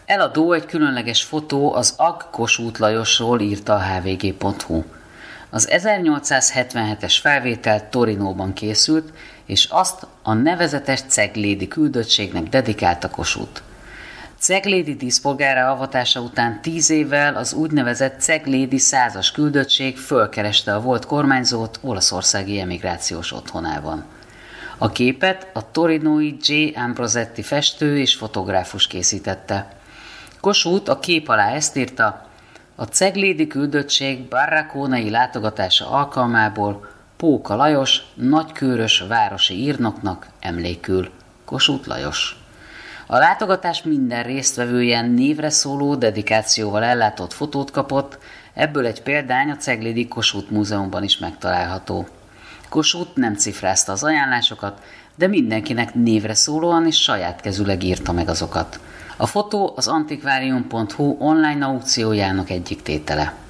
Eladó egy különleges fotó az Ag Kossuth Lajosról, írta a hvg.hu. Az 1877-es felvétel Torinóban készült, és azt a nevezetes Ceglédi küldöttségnek dedikálta Kossuth. Ceglédi díszpolgárrá avatása után 10 évvel az úgynevezett Ceglédi százas küldöttség fölkereste a volt kormányzót olaszországi emigrációs otthonában. A képet a torinói J. Ambrosetti festő és fotográfus készítette. Kossuth a kép alá ezt írta: a ceglédi küldöttség barraconai látogatása alkalmából Póka Lajos, nagykőrös városi írnoknak emlékül. Kossuth Lajos. A látogatás minden résztvevője névre szóló dedikációval ellátott fotót kapott, ebből egy példány a Ceglédi Kossuth Múzeumban is megtalálható. Kossuth nem cifrázta az ajánlásokat, de mindenkinek névre szólóan és saját kezüleg írta meg azokat. A fotó az antikvárium.hu online aukciójának egyik tétele.